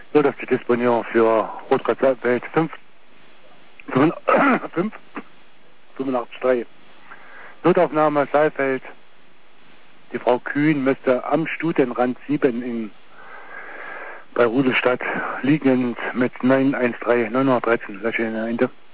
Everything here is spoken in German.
So, dass die Disponierung für Rot-Rot-Welt 85.3. Notaufnahme Saalfeld. Die Frau Kühn müsste am Stutenrand 7 bei Rudelstadt liegend mit 913 Löcher in der Ende.